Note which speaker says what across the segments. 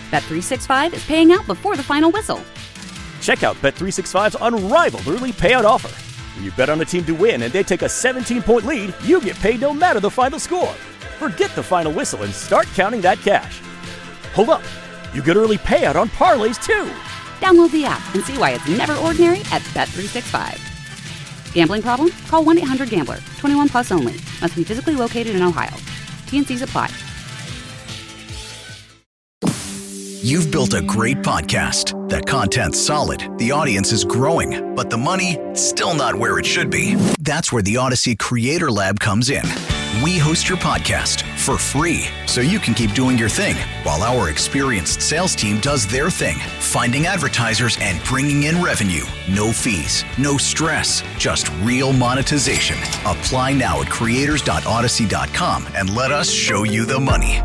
Speaker 1: Bet365 is paying out before the final whistle.
Speaker 2: Check out Bet365's unrivaled early payout offer. When you bet on a team to win and they take a 17-point lead, you get paid no matter the final score. Forget the final whistle and start counting that cash. Hold up. You get early payout on parlays, too.
Speaker 1: Download the app and see why it's never ordinary at Bet365. Gambling problem? Call 1-800-GAMBLER. 21 plus only. Must be physically located in Ohio. T&Cs apply.
Speaker 3: You've built a great podcast. The content's solid, the audience is growing, but the money, still not where it should be. That's where the Odyssey Creator Lab comes in. We host your podcast for free, so you can keep doing your thing, while our experienced sales team does their thing, finding advertisers and bringing in revenue. No fees, no stress, just real monetization. Apply now at creators.odyssey.com and let us show you the money.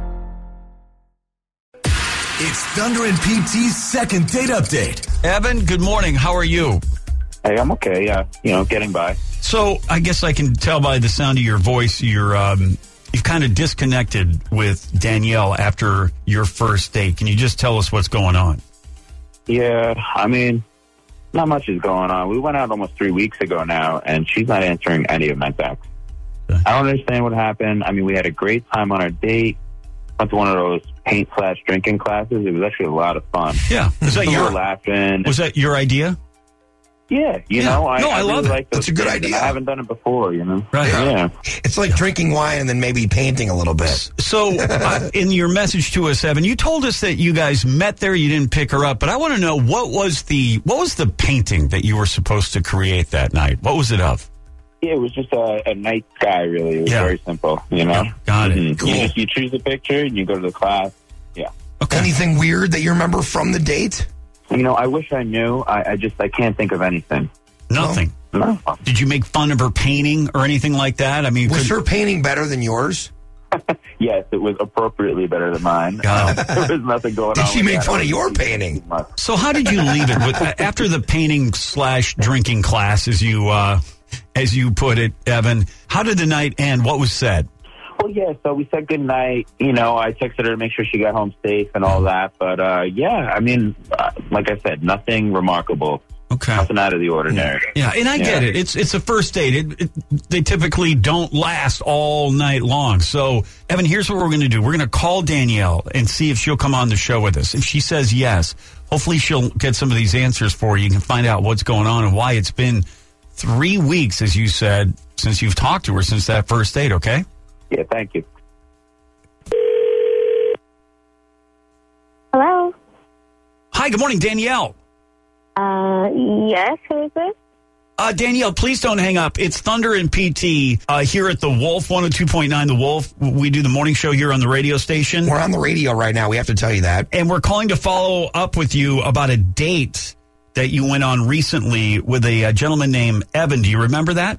Speaker 4: It's Thunder and PT's second date update.
Speaker 5: Evan, good morning. How are you?
Speaker 6: Hey, I'm okay. Getting by.
Speaker 5: So I guess I can tell by the sound of your voice, you've kind of disconnected with Danielle after your first date. Can you just tell us what's going on?
Speaker 6: Yeah, not much is going on. We went out almost 3 weeks ago now, and she's not answering any of my texts.
Speaker 5: Okay.
Speaker 6: I don't understand what happened. We had a great time on our date. Went to one of those paint/drinking classes. It was actually a lot of fun.
Speaker 5: Yeah. Was that
Speaker 6: we were laughing.
Speaker 5: Was that your idea?
Speaker 6: Yeah, I
Speaker 5: love
Speaker 6: really
Speaker 5: it.
Speaker 6: like those
Speaker 7: That's a good
Speaker 6: things,
Speaker 7: idea.
Speaker 6: I haven't done it before,
Speaker 5: Right.
Speaker 6: Yeah.
Speaker 7: It's like drinking wine and then maybe painting a little bit.
Speaker 5: So in your message to us, Evan, you told us that you guys met there. You didn't pick her up, but I want to know what was the painting that you were supposed to create that night? What was it of?
Speaker 6: Yeah, it was just a night sky, really. It was very simple,
Speaker 5: Got it.
Speaker 6: Mm-hmm.
Speaker 7: Cool.
Speaker 6: You choose the picture, and you go to the class. Yeah.
Speaker 5: Okay.
Speaker 7: Anything weird that you remember from the date?
Speaker 6: I wish I knew. I can't think of anything.
Speaker 5: Nothing.
Speaker 6: No.
Speaker 5: Did you make fun of her painting or anything like that?
Speaker 7: Was her painting better than yours?
Speaker 6: Yes, it was appropriately better than mine.
Speaker 5: Oh.
Speaker 6: There was nothing going on.
Speaker 7: Did she
Speaker 6: with
Speaker 7: make
Speaker 6: that.
Speaker 7: fun of your painting?
Speaker 5: So how did you leave it with after the painting/drinking class, as you put it, Evan? How did the night end? What was said?
Speaker 6: Well, yeah. So we said good night. I texted her to make sure she got home safe and all that. But like I said, nothing remarkable.
Speaker 5: Okay.
Speaker 6: Nothing out of the ordinary.
Speaker 5: Yeah, and I get it. It's a first date. They typically don't last all night long. So, Evan, here's what we're going to do. We're going to call Danielle and see if she'll come on the show with us. If she says yes, hopefully she'll get some of these answers for you. You can find out what's going on and why it's been 3 weeks, as you said, since you've talked to her since that first date, okay?
Speaker 6: Yeah, thank you.
Speaker 8: Hello?
Speaker 5: Hi, good morning, Danielle.
Speaker 8: Yes, who is this?
Speaker 5: Danielle, please don't hang up. It's Thunder and PT here at The Wolf, 102.9 The Wolf. We do the morning show here on the radio station.
Speaker 7: We're on the radio right now. We have to tell you that.
Speaker 5: And we're calling to follow up with you about a date that you went on recently with a gentleman named Evan. Do you remember that?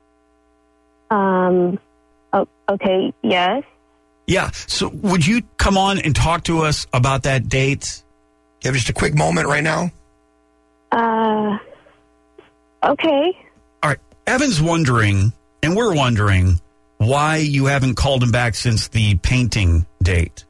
Speaker 8: Okay, yes.
Speaker 5: Yeah. So would you come on and talk to us about that date?
Speaker 7: You have just a quick moment right now?
Speaker 8: Okay.
Speaker 5: All right. Evan's wondering, and we're wondering, why you haven't called him back since the painting date.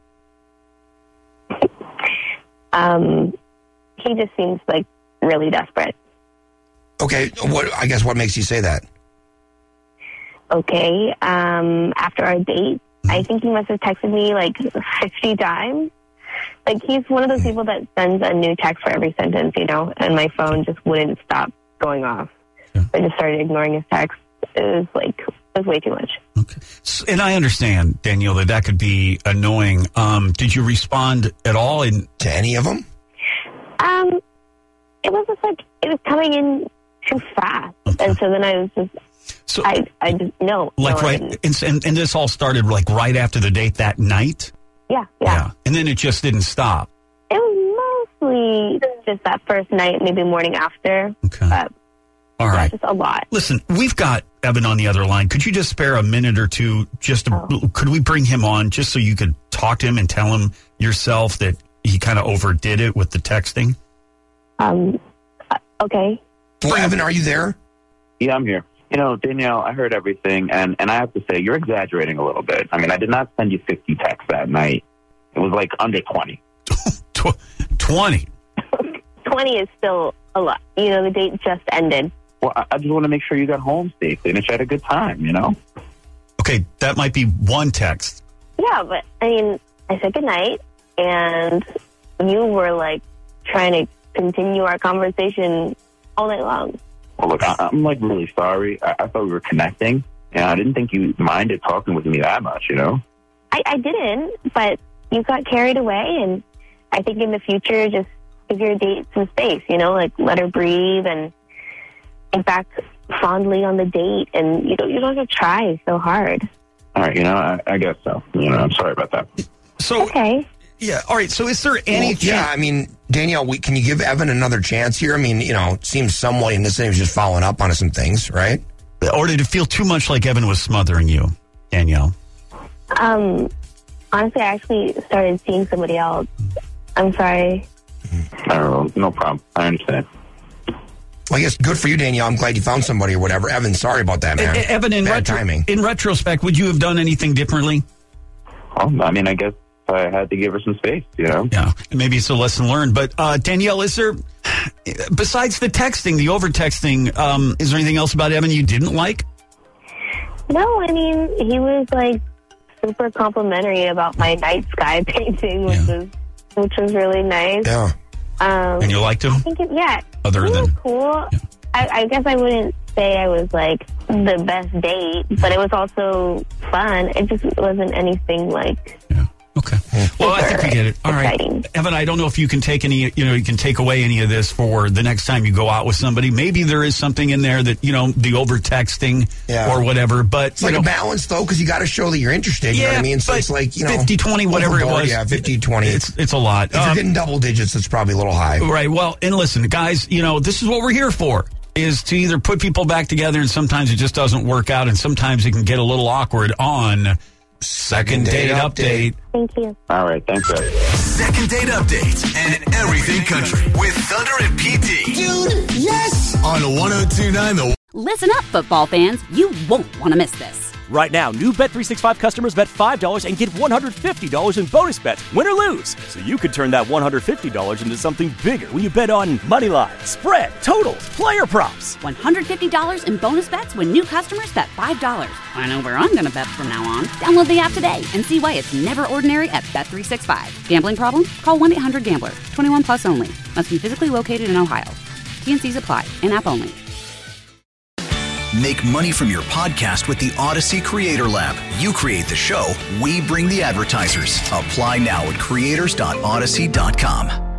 Speaker 8: He just seems like really desperate.
Speaker 7: Okay, what makes you say that?
Speaker 8: Okay, after our date, I think he must have texted me like 50 times. Like, he's one of those people that sends a new text for every sentence, and my phone just wouldn't stop going off.
Speaker 5: Yeah.
Speaker 8: I just started ignoring his text. It was way too much.
Speaker 5: Okay. And I understand, Danielle, that could be annoying. Did you respond at all?
Speaker 7: To any of them?
Speaker 8: It was just like, it was coming in too fast.
Speaker 5: Okay.
Speaker 8: And so then I was just,
Speaker 5: So,
Speaker 8: I just, no.
Speaker 5: like,
Speaker 8: no, I
Speaker 5: right,
Speaker 8: didn't.
Speaker 5: and this all started, like, right after the date that night?
Speaker 8: Yeah.
Speaker 5: And then it just didn't stop.
Speaker 8: It was mostly just that first night, maybe morning after.
Speaker 5: Okay.
Speaker 8: But
Speaker 5: All right.
Speaker 8: just a lot.
Speaker 5: Listen, we've got Evan on the other line. Could you just spare a minute or two? Could we bring him on just so you could talk to him and tell him yourself that he kind of overdid it with the texting?
Speaker 8: Okay.
Speaker 7: Well, Evan, are you there?
Speaker 6: Yeah, I'm here. Danielle, I heard everything, and I have to say, you're exaggerating a little bit. I did not send you 50 texts that night. It was like under 20.
Speaker 5: 20.
Speaker 8: 20 is still a lot. You know, the date just ended.
Speaker 6: Well, I just want to make sure you got home safely and that you had a good time, you know?
Speaker 5: Okay, that might be one text.
Speaker 8: Yeah, but, I mean, I said goodnight, and you were, like, trying to continue our conversation all night long.
Speaker 6: Well, look, I'm like, really sorry. I thought we were connecting, and I didn't think you minded talking with me that much, you know?
Speaker 8: I didn't, but you got carried away, and I think in the future, just give your date some space, you know, like, let her breathe and think back fondly on the date, and you don't have to try so hard.
Speaker 6: All right, you know, I guess so. You know, I'm sorry about that.
Speaker 5: So,
Speaker 8: okay.
Speaker 5: Yeah, all right, so is there any chance?
Speaker 7: Yeah, I mean, Danielle, can you give Evan another chance here? I mean, you know, it seems somewhat innocent. He was just following up on some things, right?
Speaker 5: Or did it feel too much like Evan was smothering you, Danielle?
Speaker 8: Honestly, I actually started seeing somebody else. I'm sorry.
Speaker 6: I don't know. No problem. I understand.
Speaker 7: Well, I guess good for you, Danielle. I'm glad you found somebody or whatever. Evan, sorry about that, man.
Speaker 5: Evan,
Speaker 7: Bad timing.
Speaker 5: In retrospect, would you have done anything differently?
Speaker 6: Well, I mean, I guess I had to give her some space, you know?
Speaker 5: Yeah, maybe it's a lesson learned. But Danielle, is there, besides the texting, the over-texting, is there anything else about Evan you didn't like?
Speaker 8: No, I mean, he was, like, super complimentary about my night sky painting, which was really nice.
Speaker 7: Yeah.
Speaker 5: And you liked him?
Speaker 8: I think
Speaker 5: Other
Speaker 8: it
Speaker 5: than
Speaker 8: was cool. Yeah. I guess I wouldn't say I was like the best date, but it was also fun. It just wasn't anything like.
Speaker 5: Yeah. Okay. Well, I think we get it. All
Speaker 8: exciting.
Speaker 5: Right, Evan. I don't know if you can take any. You know, you can take away any of this for the next time you go out with somebody. Maybe there is something in there that the over texting or whatever. But
Speaker 7: it's like a balance though, because you got to show that you're interested. You know what I mean? So it's like
Speaker 5: 50-20, whatever it was.
Speaker 7: Yeah, 50-20.
Speaker 5: It's a lot.
Speaker 7: If you're getting double digits, it's probably a little high.
Speaker 5: Right. Well, and listen, guys. This is what we're here for. Is to either put people back together, and sometimes it just doesn't work out, and sometimes it can get a little awkward on Second Date Update.
Speaker 8: Thank you.
Speaker 6: All right, thanks, guys.
Speaker 4: Second Date Update and Everything Country with Thunder and PT. Dude, yes! On 102.9 The...
Speaker 1: Listen up, football fans. You won't want to miss this.
Speaker 2: Right now, new Bet365 customers bet $5 and get $150 in bonus bets, win or lose. So you could turn that $150 into something bigger when you bet on moneyline, spread, totals, player props.
Speaker 1: $150 in bonus bets when new customers bet $5. I know where I'm going to bet from now on. Download the app today and see why it's never ordinary at Bet365. Gambling problem? Call 1-800-GAMBLER. 21 plus only. Must be physically located in Ohio. T&Cs apply. In-app only.
Speaker 3: Make money from your podcast with the Odyssey Creator Lab. You create the show, we bring the advertisers. Apply now at creators.odyssey.com.